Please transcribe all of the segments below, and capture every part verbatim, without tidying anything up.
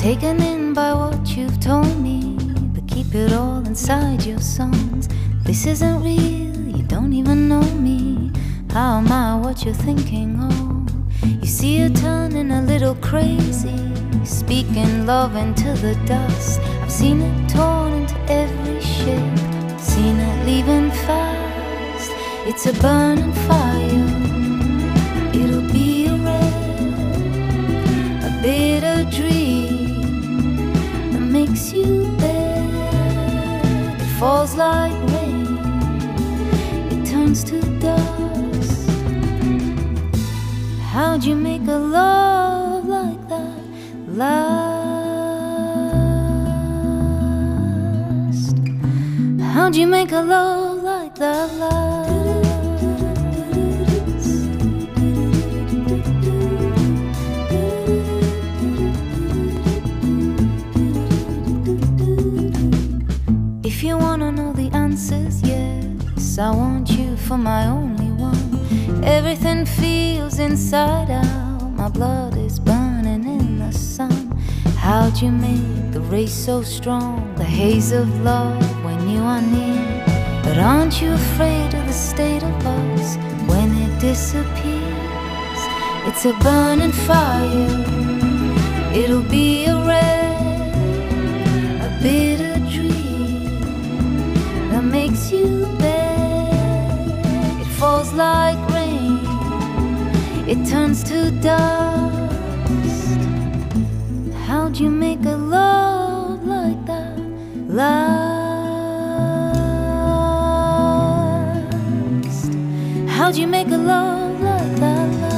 taken in by what you've told me, but keep it all inside your songs. This isn't real, you don't even know me. How am I what you're thinking of? You see her turning a little crazy, speaking love into the dust. I've seen it torn into every shape, seen it leaving fast. It's a burning fire, it'll be a red, a bitter dream that makes you bad. It falls like rain, it turns to dust. How'd you make a love like that last? How'd you make a love like that last? If you wanna know the answers, yes, I want you for my only one. Everything feels inside out, my blood is burning in the sun. How'd you make the race so strong, the haze of love when you are near? But aren't you afraid of the state of us when it disappears? It's a burning fire, it'll be a red, a bitter dream that makes you bad. It falls like rain, it turns to dust. How'd you make a love like that last? How'd you make a love like that last?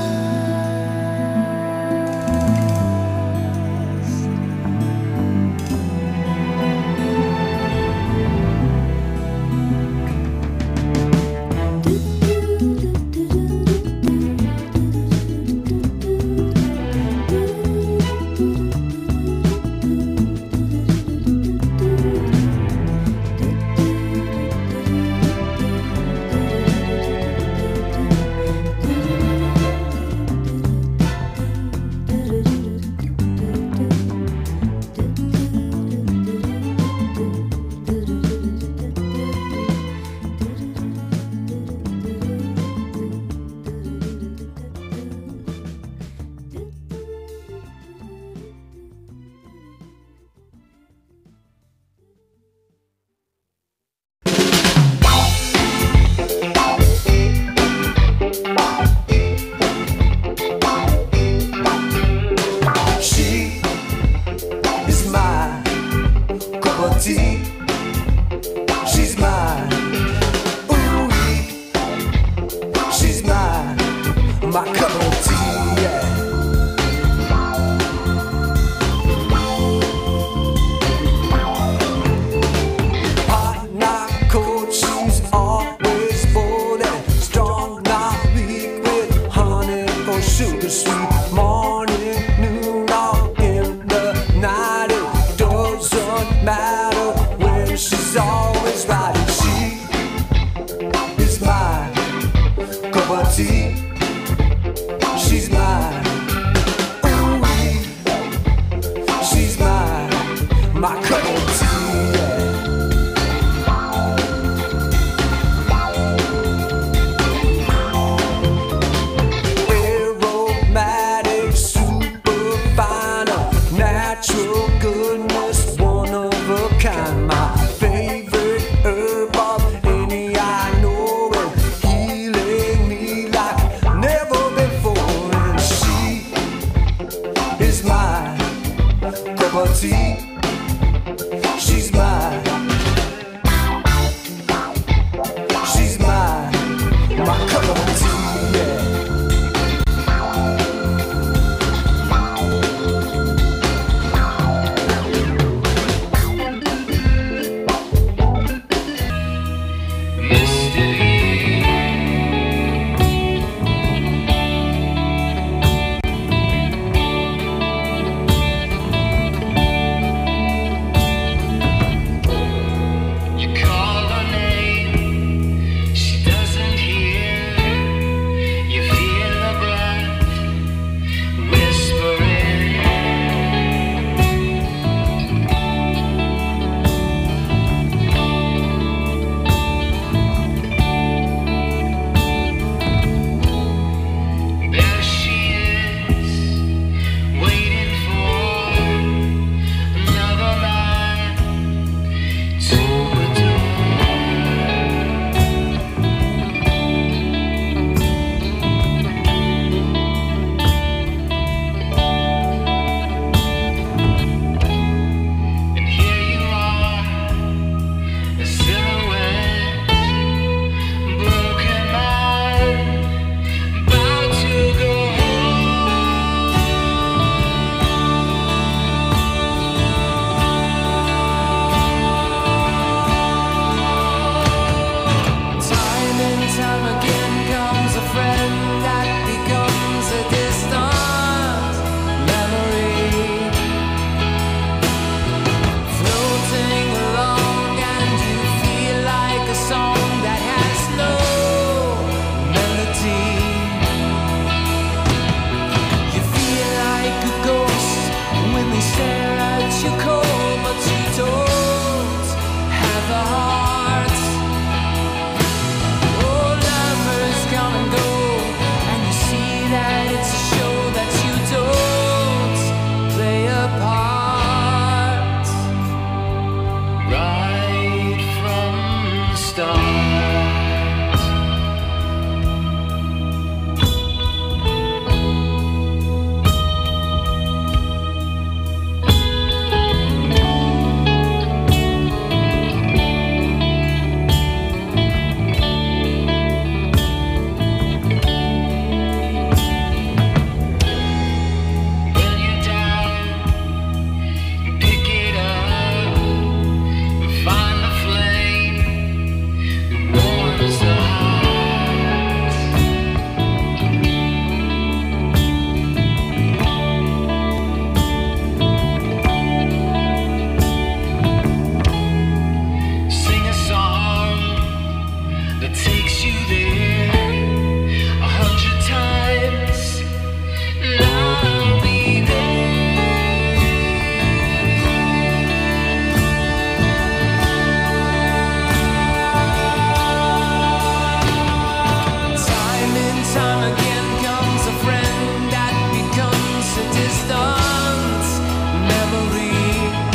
distant memory,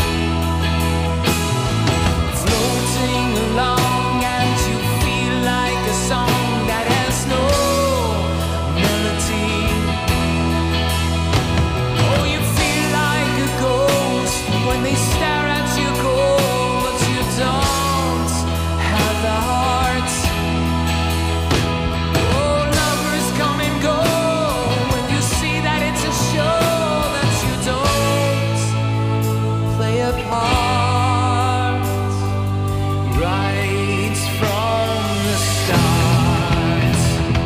floating along, and you feel like a song that has no melody. Oh, you feel like a ghost when they stare at you cold, but you don't have the heart. Oh, lovers come and go when you see that it's a show that you don't play a part right from the start.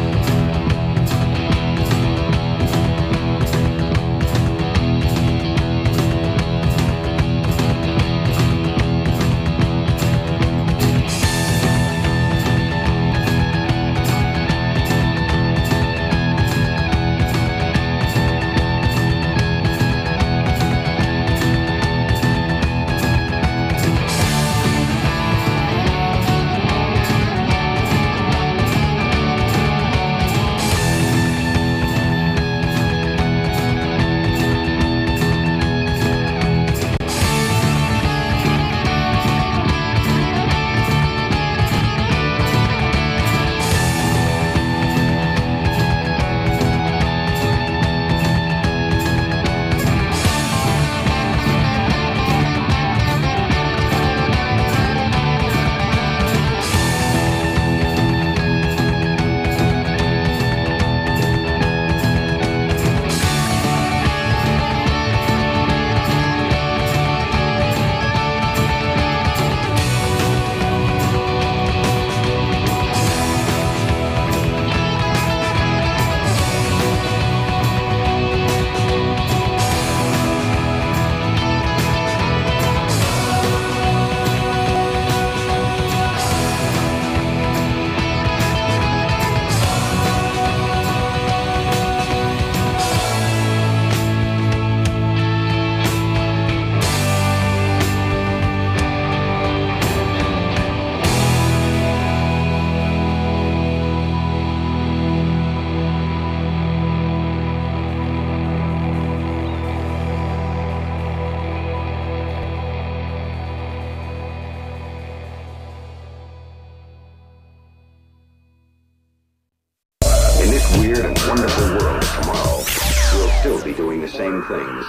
In this weird and wonderful world of tomorrow, we'll still be doing the same things.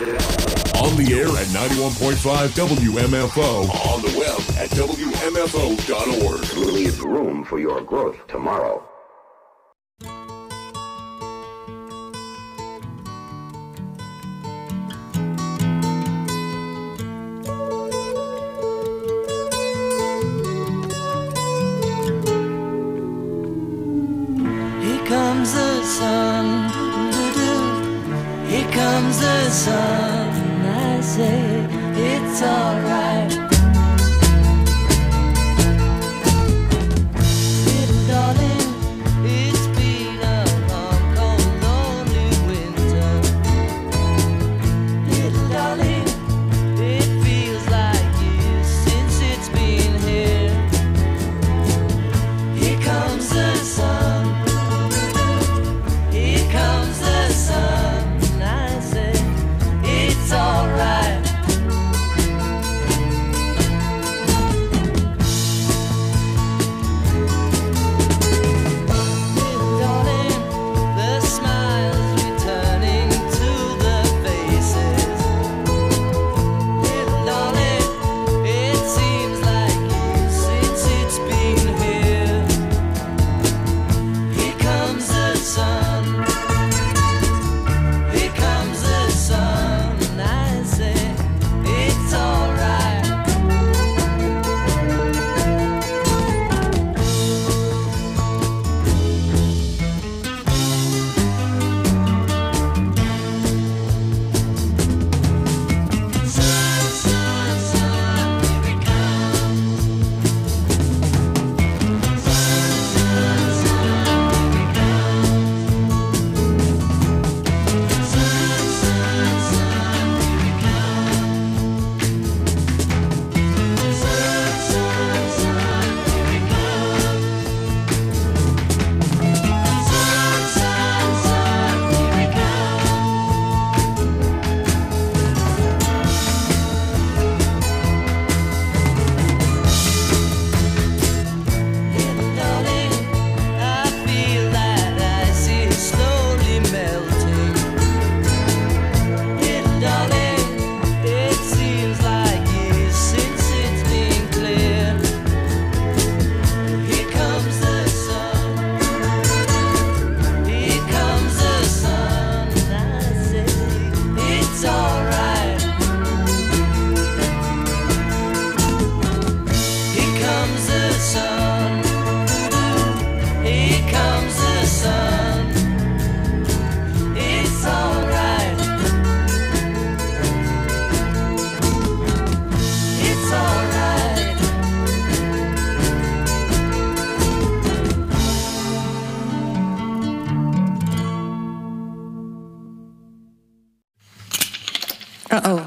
On the air at ninety-one point five W M F O. On the web at W M F O dot org. We'll leave room for your growth tomorrow. Here comes the sun, doo-doo-doo. Here comes the sun. I say it's alright. Little darling, it's been a long, cold, lonely winter. Little darling, it feels like years since it's been here. Here comes the sun. Here comes the sun. I say it's alright. Uh-oh.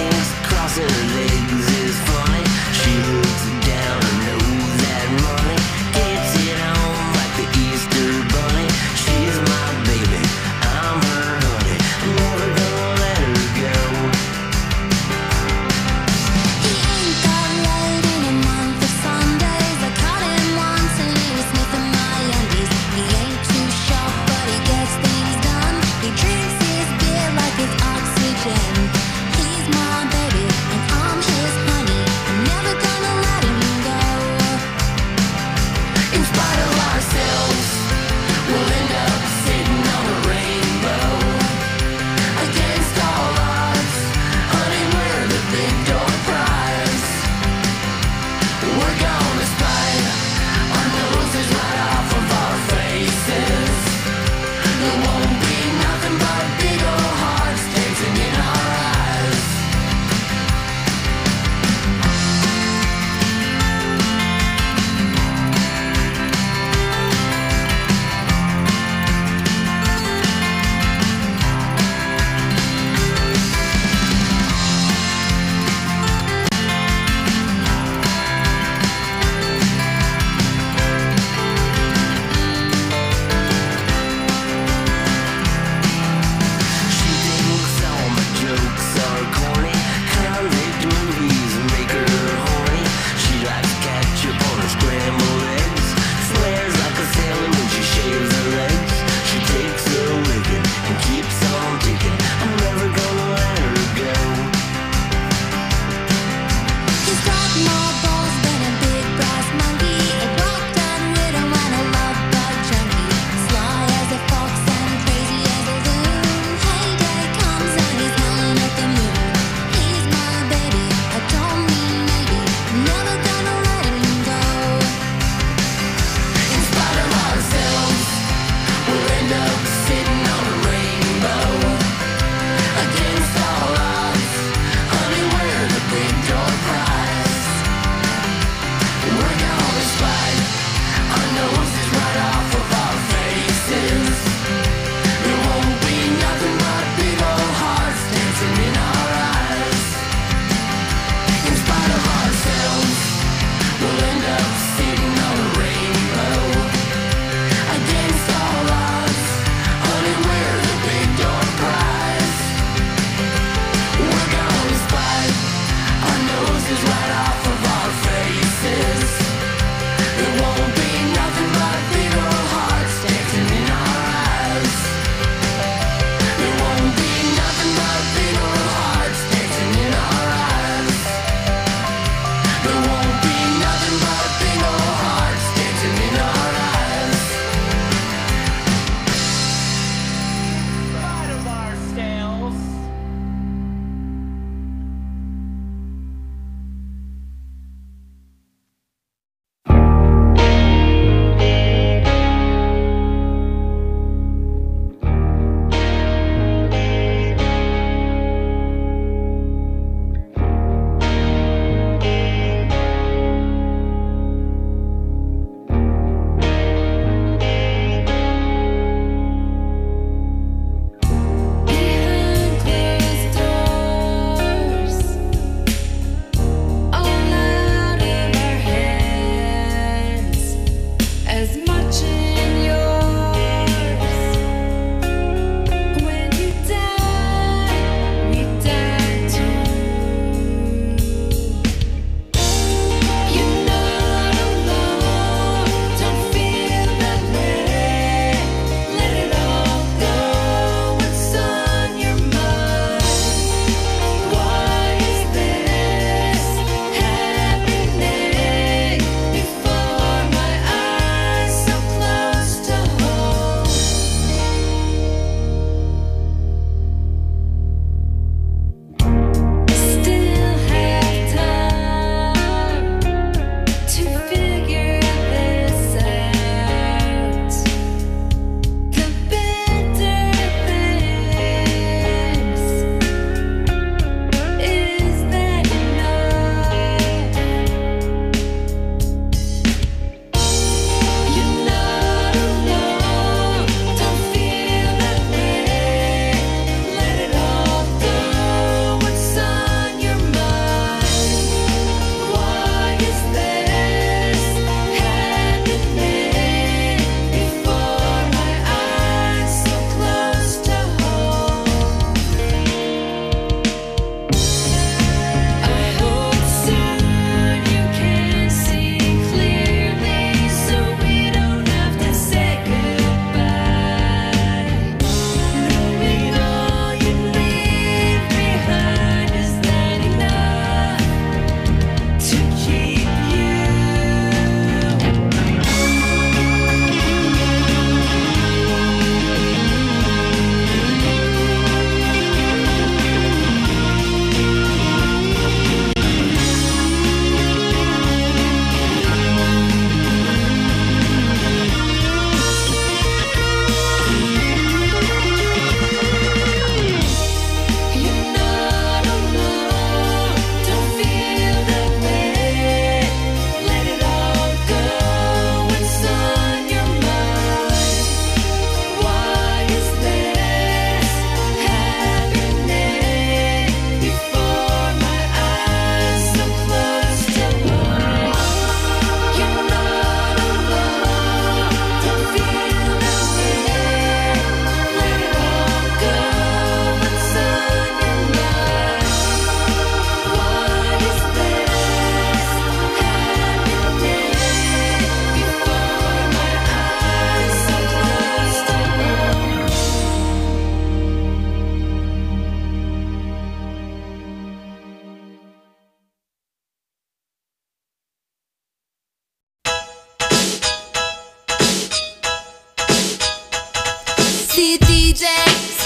Her legs is funny. She looks down and knows that money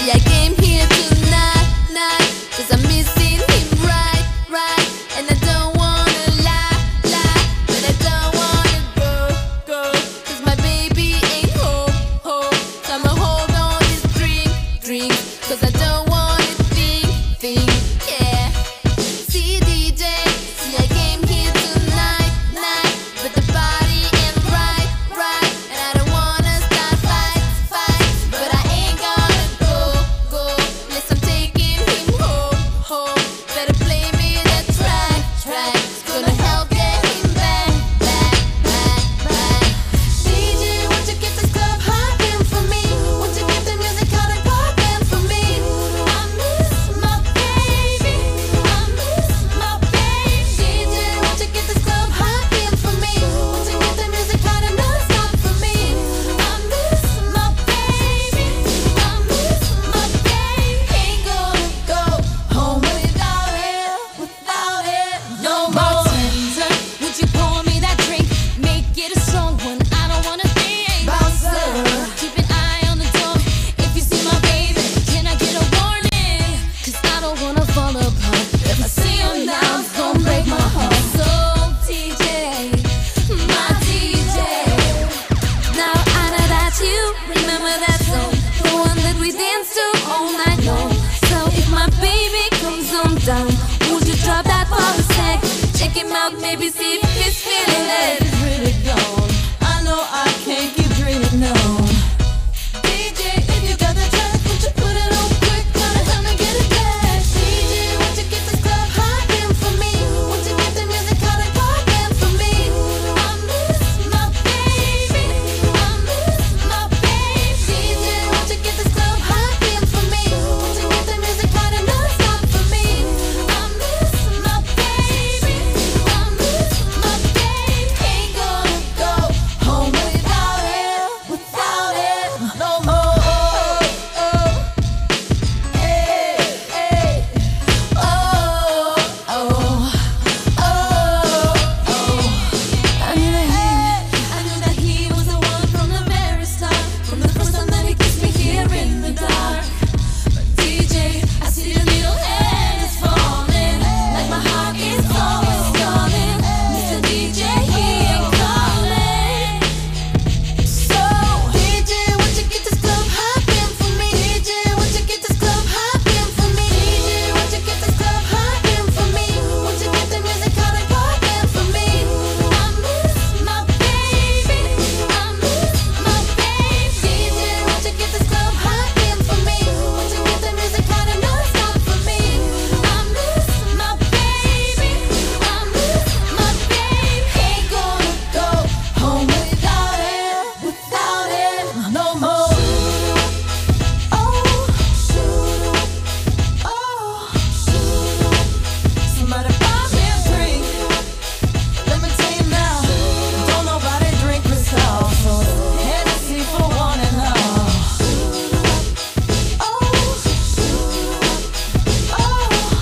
See, I came here tonight, night, cause I'm missing him right, right. And I don't wanna lie, lie, but I don't wanna go, go, cause my baby ain't home, home. So I'ma hold on this drink, drink, cause I don't wanna think, think, yeah. See, D J, see, I came here tonight, night, but the party ain't right, right. And I don't wanna start fights, fights, but I ain't gonna go, go, unless I'm taking him home, home. Better play me that track, track, it's gonna help get him back, back, back, back. D J, won't you get this club hopping for me? Won't you get the music hot and poppin' for me? I miss my baby, I miss my baby. D J, won't you get this club hopping for me? Won't you get the music hot and non-stop for me? I miss my baby, I miss my baby. Ain't gonna go home without it, without it no more. Bartender, would you pour me that drink? Make it a strong one, I don't wanna think. Bouncer, keep an eye on the door. If you see my baby, can I get a warning? Cause I don't wanna fall apart. If I see him now, it's gonna break my heart. So D J, my D J, now I know that you remember that song, the one that we danced to all night long. So if my baby comes on down, would you drop that for a sec? Check him out, maybe see if he's feeling it. It's really gone, I know I can't keep dreaming on. D J, if you got the track, would you put it on quick? Gonna help me get it back. D J, won't you get this club hopping for me? Won't you get the music hot and poppin' for me? I miss my baby, I miss my baby. D J, won't you get this club hopping for me? Won't you get the music hot and non-stop for me? I miss my baby, I miss my baby. Ain't gonna go home without it, without it no more. Oh, oh, hey, hey, oh, oh, oh, oh. I knew that he, I knew that he was the one from the very start, from the first time that he kissed me here in the dark. But D J, I see the little hand is falling, like my heart is always calling. Mister D J, he ain't calling. So D J, won't you get this club hopping for me? D J, won't you get this club hopping for me? D J, won't you get this club hopping for me? Won't you get the music hot and poppin' for me? I miss my baby, I miss my baby. D J, won't you get this club hopping for me? Won't you get the music hot and non-stop for me? I miss my baby, I miss my baby. Ain't gonna go home without it, without it no more. Oh, oh, somebody buy me a drink. Let me tell you now, don't nobody drink Cristal, so Hennessy for one and all. Oh, oh.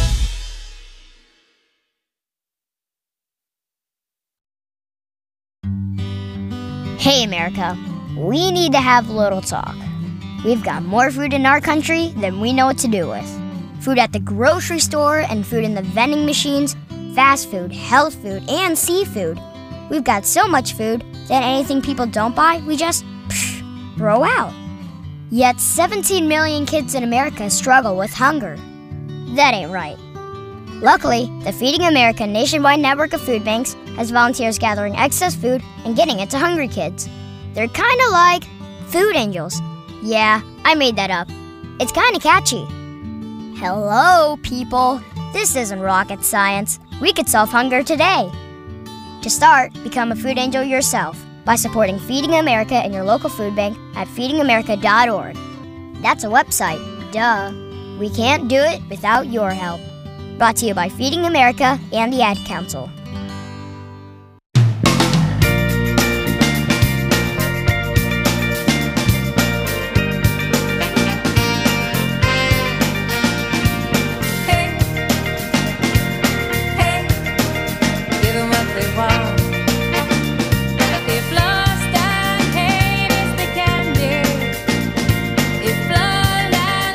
Hey America, we need to have a little talk. We've got more food in our country than we know what to do with. Food at the grocery store and food in the vending machines, fast food, health food, and seafood. We've got so much food that anything people don't buy, we just psh, throw out. Yet seventeen million kids in America struggle with hunger. That ain't right. Luckily, the Feeding America nationwide network of food banks has volunteers gathering excess food and getting it to hungry kids. They're kind of like food angels. Yeah, I made that up. It's kind of catchy. Hello, people. This isn't rocket science. We could solve hunger today. To start, become a food angel yourself by supporting Feeding America and your local food bank at feeding america dot org. That's a website, duh. We can't do it without your help. Brought to you by Feeding America and the Ad Council. If lust and hate is the candy, if blood and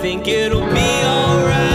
think it'll be alright.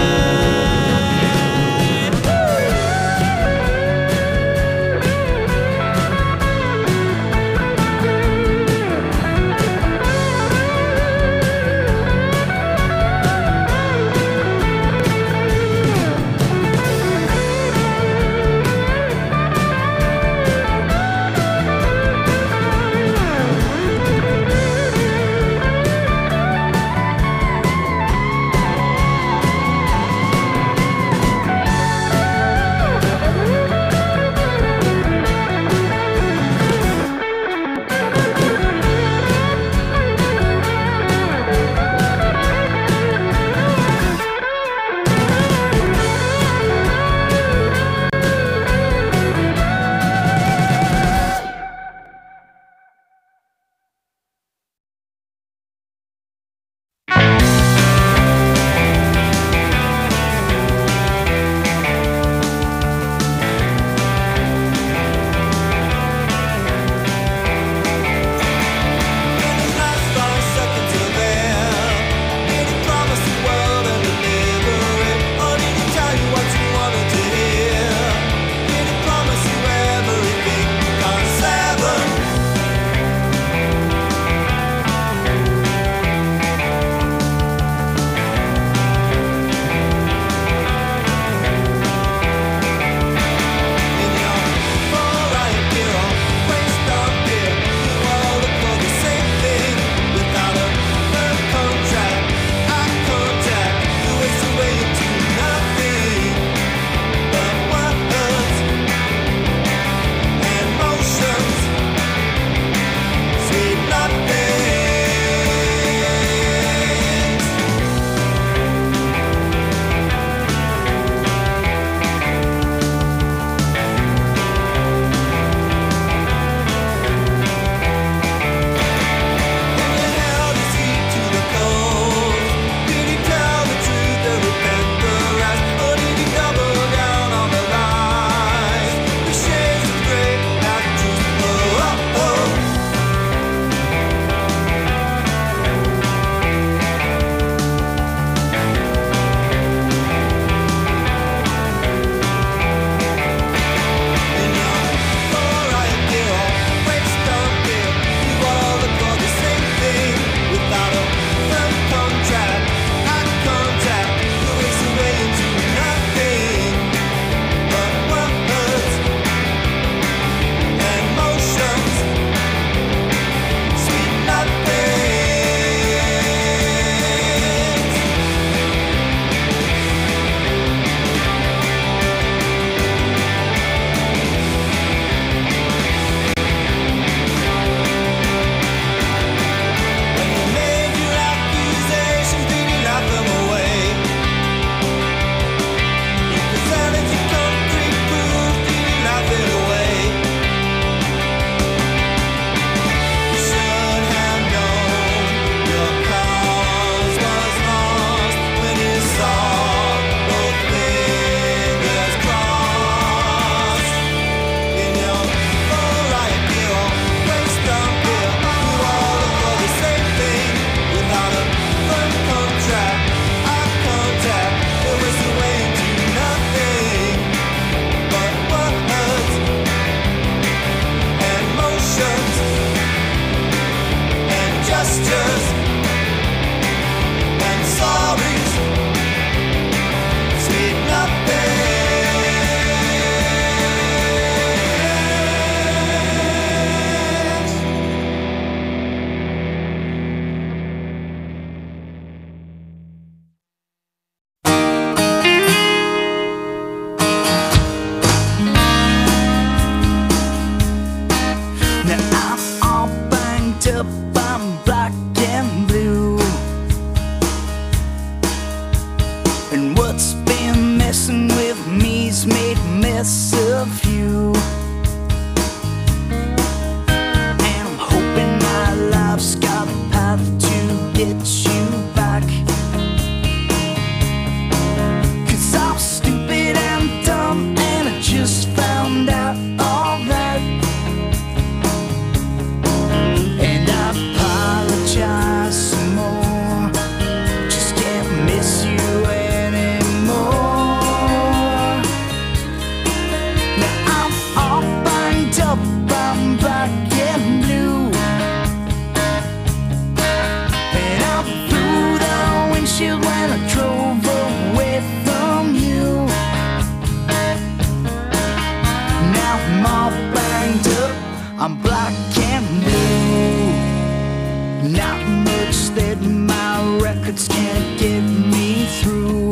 Not much that my records can't get me through.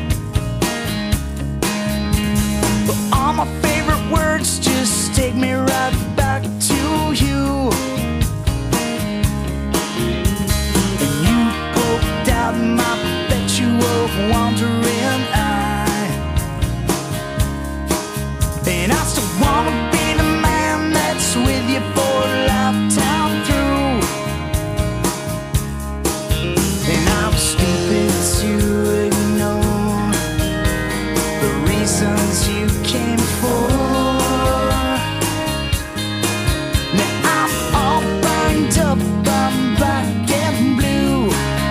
But all my favorite words just take me right back to you. And you poked out my perpetual wandering eye. And I still wanna be the man that's with you for a lifetime through. And I'm stupid to ignore the reasons you came for. Now I'm all burned up, I'm black and blue.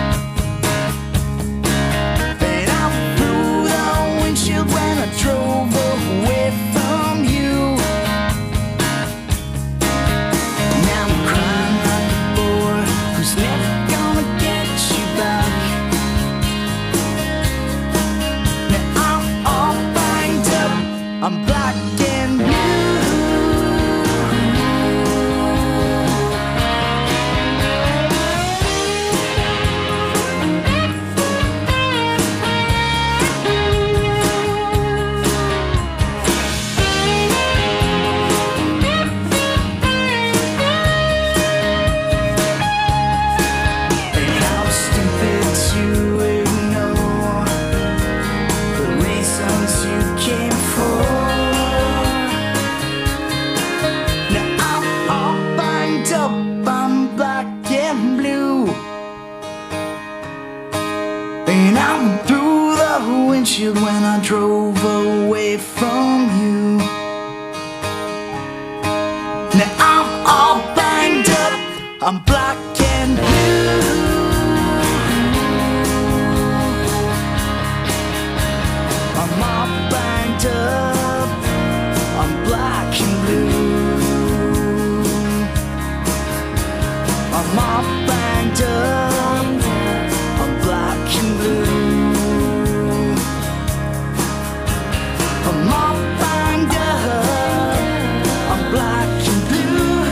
And I'm through the windshield when I drove away from you. Now I'm crying like a boy who's never gonna get you back. Now I'm all banged up, I'm black and blue. And I'm stupid to ignore the reasons you came for. Now I'm all banged up, I'm black and blue. And I'm through the windshield when I drove away from you. Now I'm all banged up, I'm black and blue. I'm all banged up, I'm black and blue. I'm all banged up, I'm black and blue. I'm all banged up, I'm black and blue.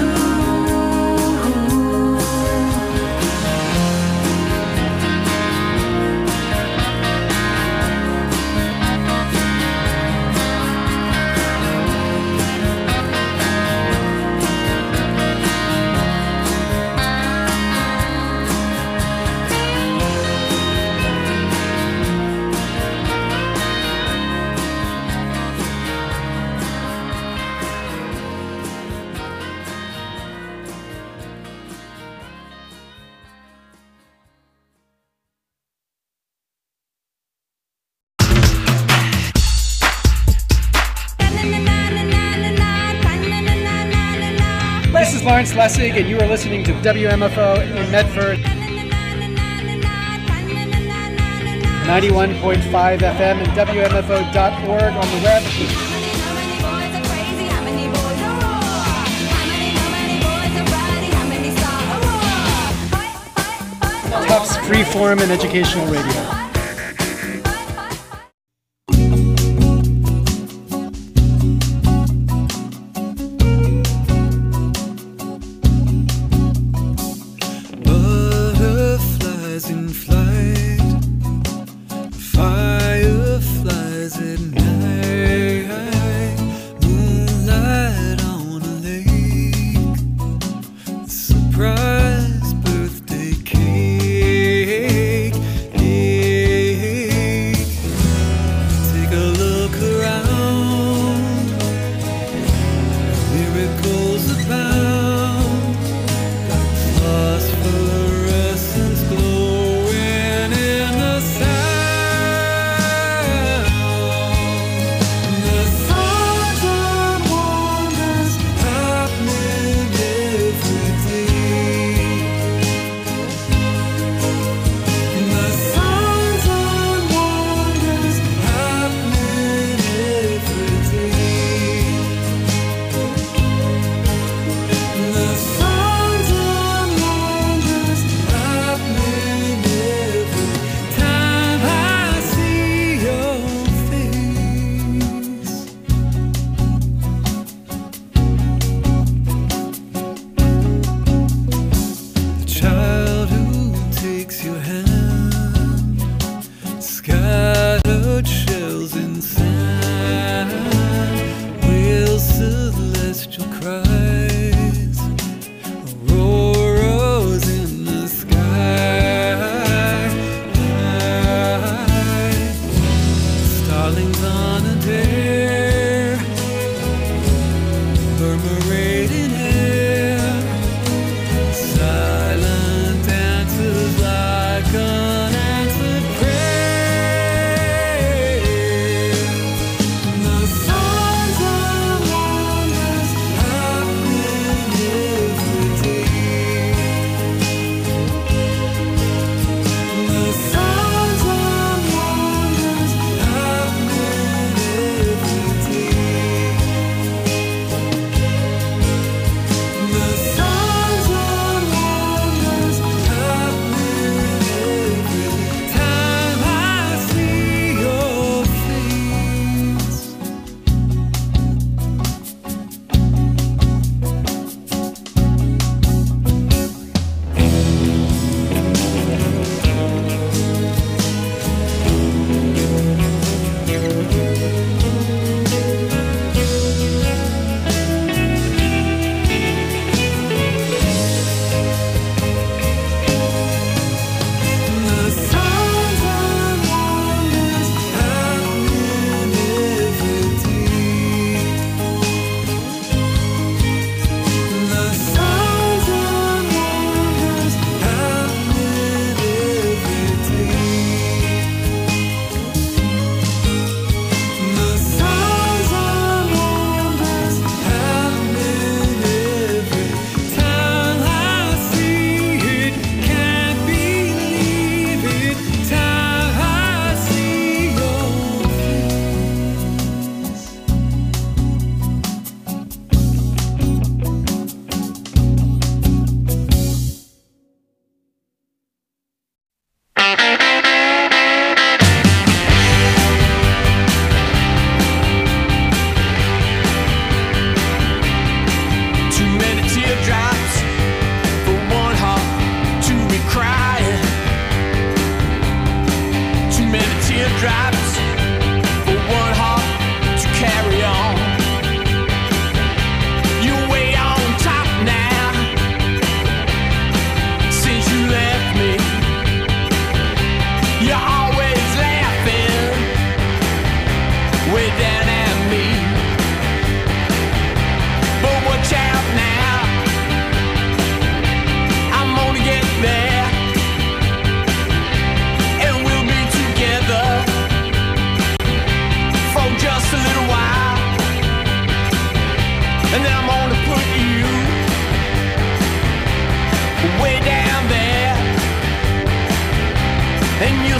This is Lawrence Lessig, and you are listening to W M F O in Medford, ninety-one point five F M and W M F O dot org on the web. Tufts Freeform and Educational Radio. Butterflies in flight, fireflies at night, moonlight on a lake, surprise birthday cake, cake. Take a look around, miracles abound. Phosphorescence glowing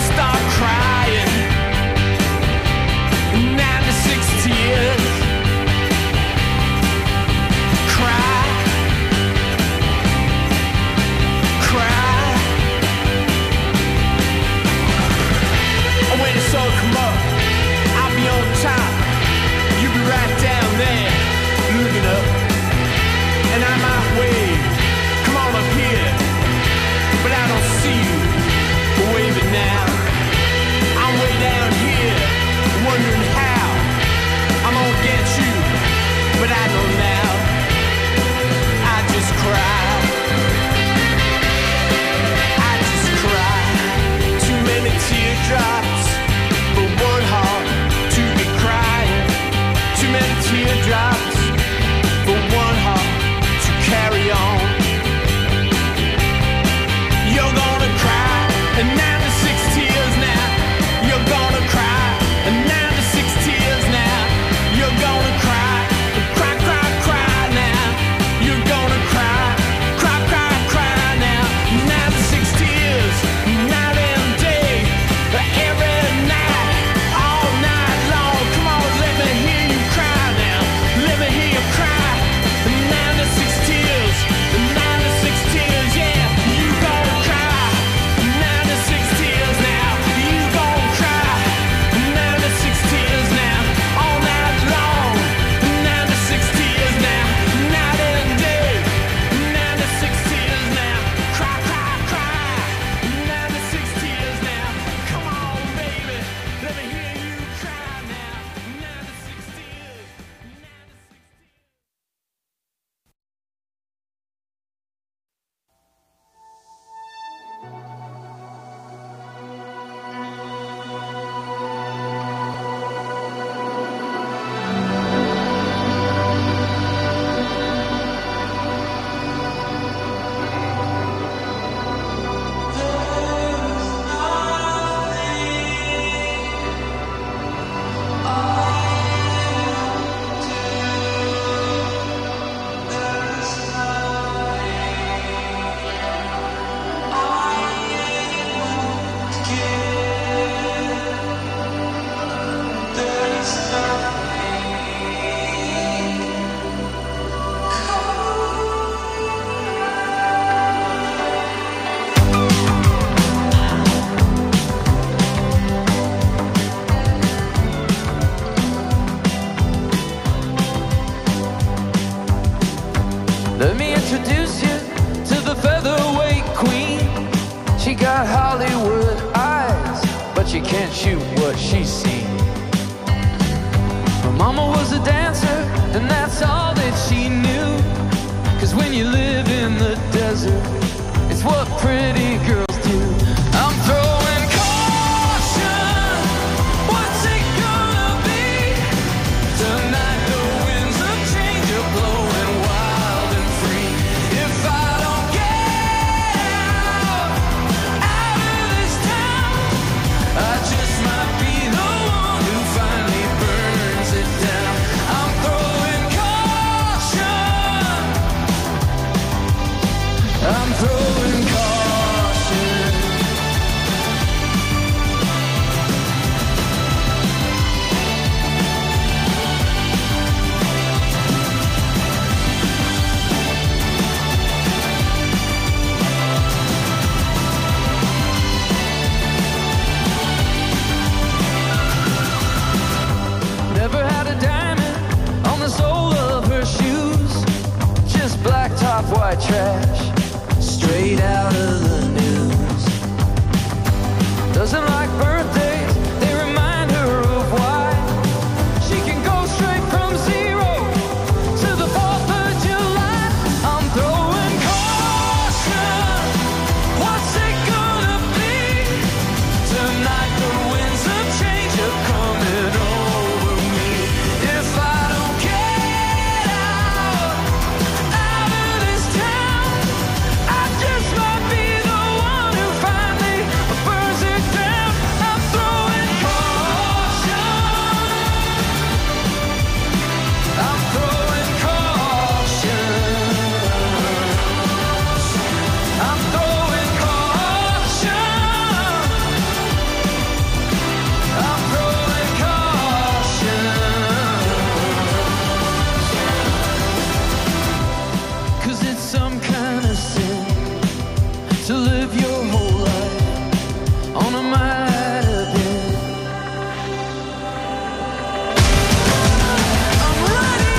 start crying. ninety-six tears. Cry. Cry. When it's all come up, I'll be on top. You be right down there, looking up. And I might wave, come on up here. But I don't see you waving now. I'm way down here, wondering how I'm gonna get you. But I know now, I just cry. I just cry. Too many teardrops for one heart to be crying. Too many teardrops for one heart to carry on. You're gonna cry and ninety-six tears now. You're gonna cry and ninety-six tears now. You're gonna cry, cry, cry, cry now. You're gonna cry, cry, cry, cry now. ninety-six tears, night and day, every night, all night long. Come on, let me hear you cry now. Let me hear you cry. ninety-six tears, ninety-six tears, yeah. You gonna cry. ninety-six tears now. You gonna cry. ninety-six tears now. All night long. ninety-six tears now. Night and day. ninety-six tears now. Cry, cry, cry. ninety-six tears now. Come on, baby. Let me hear you cry now. ninety-six tears. Let me introduce you to the featherweight queen. She got Hollywood eyes, but she can't shoot what she's seen. Her mama was a dancer, and that's all that she knew. Cause when you live in the desert, it's what pretty girls do. I'm throwing caution. What's it gonna be? Tonight the winds of change are blowing wild and free. If I don't get out, out of this town, I just might be the one who finally burns it down. I'm throwing caution. I'm throwing caution. to live your whole life on a might have been. I'm ready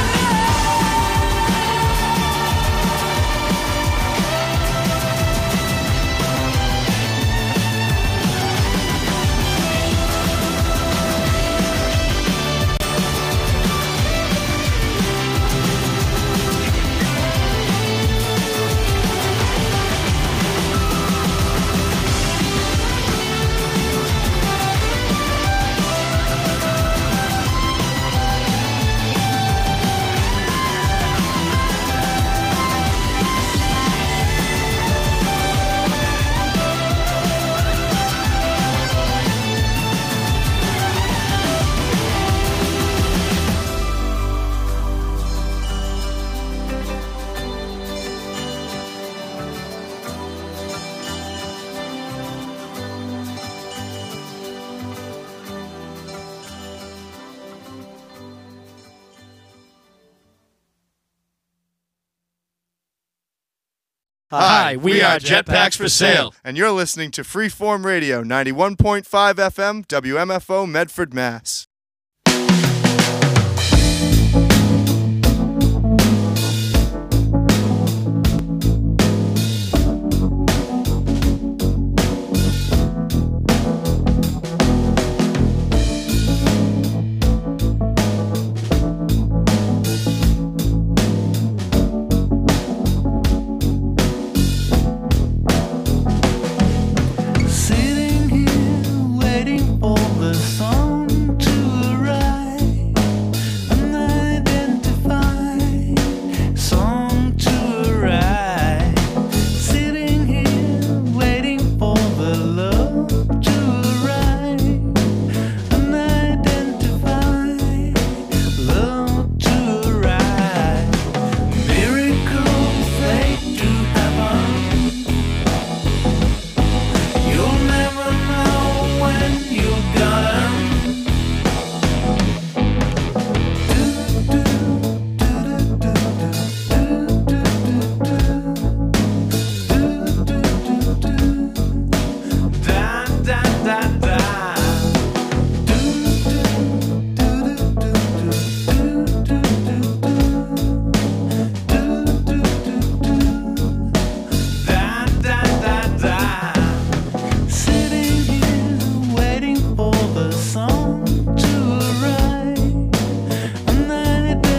Hi, we are Jetpacks for Sale, and you're listening to Freeform Radio, ninety-one point five F M, W M F O, Medford, Mass.